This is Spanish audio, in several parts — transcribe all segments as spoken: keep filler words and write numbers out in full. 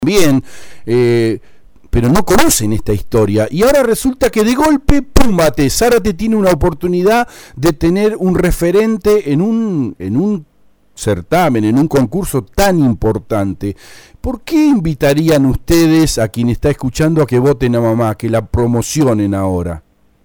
bien, eh, pero no conocen esta historia. Y ahora resulta que de golpe, púmbate, Zárate tiene una oportunidad de tener un referente en un, en un certamen, en un concurso tan importante. ¿Por qué invitarían ustedes a quien está escuchando a que voten a mamá, que la promocionen ahora?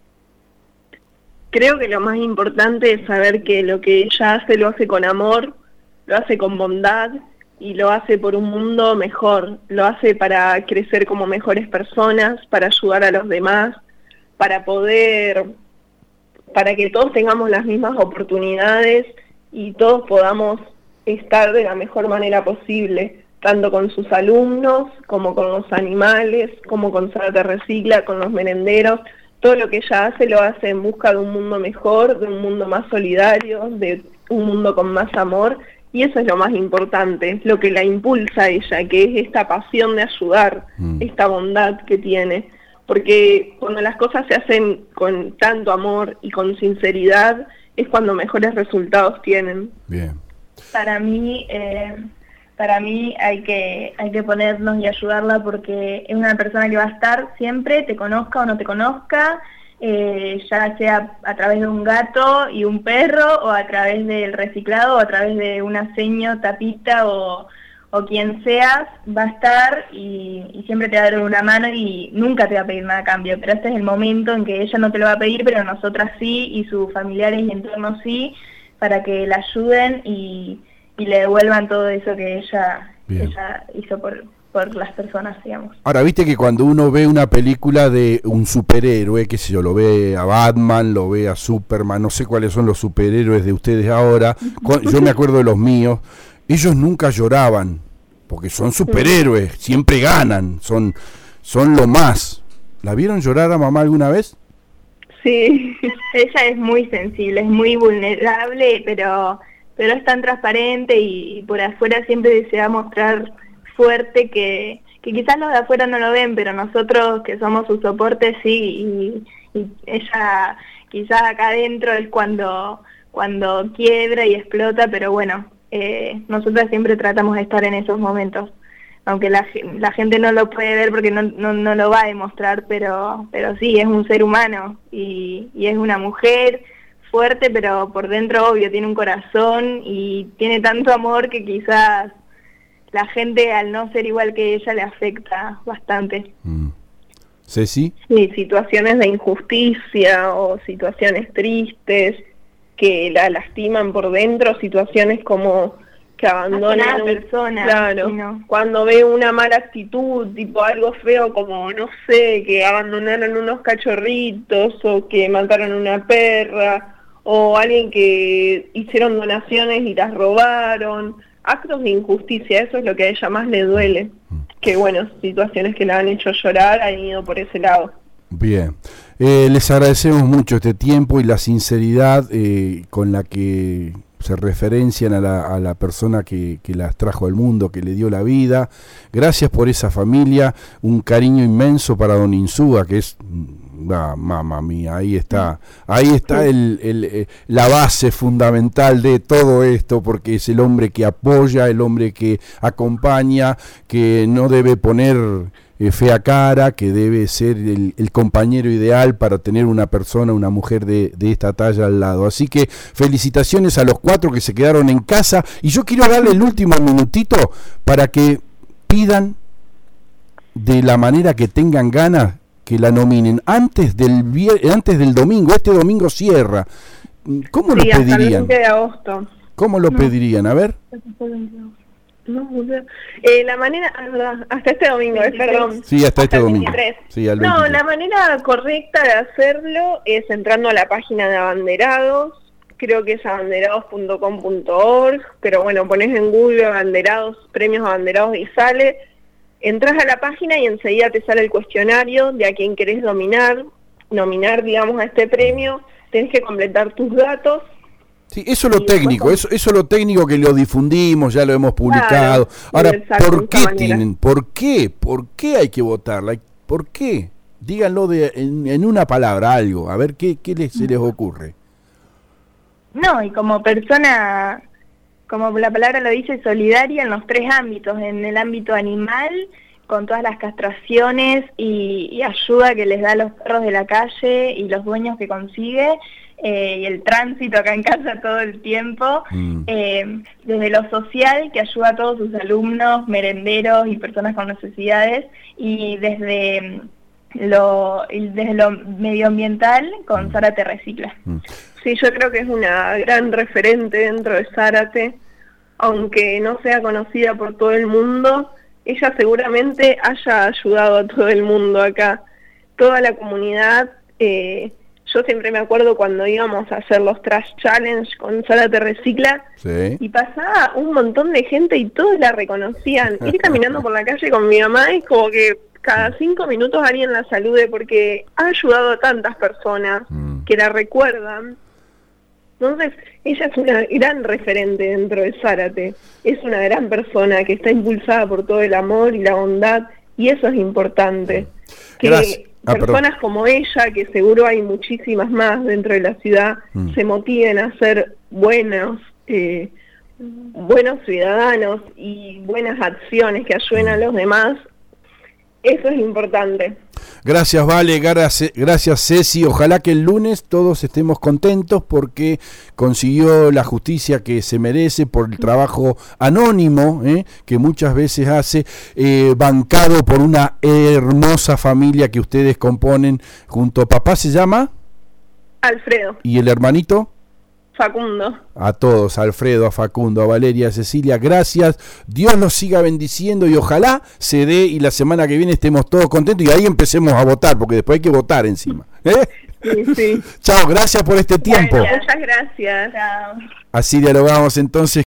Creo que lo más importante es saber que lo que ella hace lo hace con amor, lo hace con bondad y lo hace por un mundo mejor, lo hace para crecer como mejores personas, para ayudar a los demás, para poder, para que todos tengamos las mismas oportunidades y todos podamos estar de la mejor manera posible, tanto con sus alumnos, como con los animales, como con Zárate Recicla, con los merenderos. Todo lo que ella hace lo hace en busca de un mundo mejor, de un mundo más solidario, de un mundo con más amor, y eso es lo más importante, lo que la impulsa a ella, que es esta pasión de ayudar, mm. esta bondad que tiene, porque cuando las cosas se hacen con tanto amor y con sinceridad, es cuando mejores resultados tienen. Bien. Para mí, eh, para mí hay que, hay que ponernos y ayudarla porque es una persona que va a estar siempre, te conozca o no te conozca, eh, ya sea a través de un gato y un perro, o a través del reciclado, o a través de una seño, tapita, o, o quien seas, va a estar y, y siempre te va a dar una mano y nunca te va a pedir nada a cambio, pero este es el momento en que ella no te lo va a pedir, pero nosotras sí, y sus familiares y entornos sí, para que la ayuden y, y le devuelvan todo eso que ella, ella hizo por, por las personas, digamos. Ahora, viste que cuando uno ve una película de un superhéroe, qué sé yo, lo ve a Batman, lo ve a Superman, no sé cuáles son los superhéroes de ustedes ahora, yo me acuerdo de los míos, ellos nunca lloraban, porque son superhéroes, siempre ganan, son, son lo más. ¿La vieron llorar a mamá alguna vez? Sí, ella es muy sensible, es muy vulnerable, pero pero es tan transparente y, y por afuera siempre desea mostrar fuerte que, que quizás los de afuera no lo ven, pero nosotros que somos su soporte sí, y, y ella quizás acá adentro es cuando, cuando quiebra y explota, pero bueno, eh, nosotros siempre tratamos de estar en esos momentos. Aunque la, la gente no lo puede ver porque no, no, no lo va a demostrar, pero pero sí, es un ser humano y, y es una mujer fuerte, pero por dentro, obvio, tiene un corazón y tiene tanto amor que quizás la gente, al no ser igual que ella, le afecta bastante. Mm. ¿Ceci? Sí, situaciones de injusticia o situaciones tristes que la lastiman por dentro, situaciones como que abandonan a una persona, claro, no. Cuando ve una mala actitud, tipo algo feo como, no sé, que abandonaron unos cachorritos o que mataron una perra o alguien que hicieron donaciones y las robaron, actos de injusticia, eso es lo que a ella más le duele, que bueno, situaciones que la han hecho llorar han ido por ese lado. Bien, eh, les agradecemos mucho este tiempo y la sinceridad eh, con la que se referencian a la, a la persona que, que las trajo al mundo, que le dio la vida. Gracias por esa familia, un cariño inmenso para don Insúa, que es, ah, mamá mía, ahí está, ahí está el, el, el, la base fundamental de todo esto, porque es el hombre que apoya, el hombre que acompaña, que no debe poner Eh, fea cara, que debe ser el, el compañero ideal para tener una persona, una mujer de, de esta talla al lado. Así que felicitaciones a los cuatro que se quedaron en casa, y yo quiero darle el último minutito para que pidan de la manera que tengan ganas que la nominen antes del vier- antes del domingo. Este domingo cierra. ¿Cómo sí, lo hasta pedirían? el veinte de agosto. ¿Cómo lo no. pedirían? A ver. No, eh, la manera, hasta este domingo, eh, perdón. Sí, hasta, hasta este domingo. Sí, al no, la manera correcta de hacerlo es entrando a la página de Abanderados, creo que es abanderados punto com punto org, pero bueno, pones en Google Abanderados, premios Abanderados y sale, entras a la página y enseguida te sale el cuestionario de a quién querés nominar, nominar, digamos, a este premio, tenés que completar tus datos. Sí, eso es lo técnico, eso, eso es lo técnico que lo difundimos, ya lo hemos publicado. Claro, ahora, exacto, ¿por qué tienen, por qué, por qué hay que votarla? ¿Por qué? Díganlo de, en, en una palabra, algo, a ver qué, qué les, se les ocurre. No, y como persona, como la palabra lo dice, solidaria en los tres ámbitos, en el ámbito animal, con todas las castraciones y, y ayuda que les da a los perros de la calle y los dueños que consigue, eh, y el tránsito acá en casa todo el tiempo, mm. eh, desde lo social, que ayuda a todos sus alumnos, merenderos y personas con necesidades, y desde lo, desde lo medioambiental con Zárate Recicla. Mm. Sí, yo creo que es una gran referente dentro de Zárate, aunque no sea conocida por todo el mundo. Ella seguramente haya ayudado a todo el mundo acá, toda la comunidad. Eh, yo siempre me acuerdo cuando íbamos a hacer los Trash Challenge con Zárate Recicla, sí. y pasaba un montón de gente y todos la reconocían. Ir caminando por la calle con mi mamá es como que cada cinco minutos alguien la salude porque ha ayudado a tantas personas mm. que la recuerdan. Entonces, ella es una gran referente dentro de Zárate, es una gran persona que está impulsada por todo el amor y la bondad, y eso es importante. Que Gracias. Ah, personas perdón. como ella, que seguro hay muchísimas más dentro de la ciudad, mm. se motiven a ser buenos, eh, buenos ciudadanos y buenas acciones que ayuden mm. a los demás. Eso es importante. Gracias, Vale, gracias, Ceci. Ojalá que el lunes todos estemos contentos porque consiguió la justicia que se merece por el trabajo anónimo ¿eh? que muchas veces hace, eh, bancado por una hermosa familia que ustedes componen junto a papá. ¿Se llama? Alfredo. ¿Y el hermanito? Facundo. A todos, a Alfredo, a Facundo, a Valeria, a Cecilia, gracias. Dios los siga bendiciendo y ojalá se dé y la semana que viene estemos todos contentos y ahí empecemos a votar, porque después hay que votar encima. ¿Eh? Sí, sí. Chao, gracias por este tiempo. Bueno, muchas gracias. Chao. Así dialogamos entonces.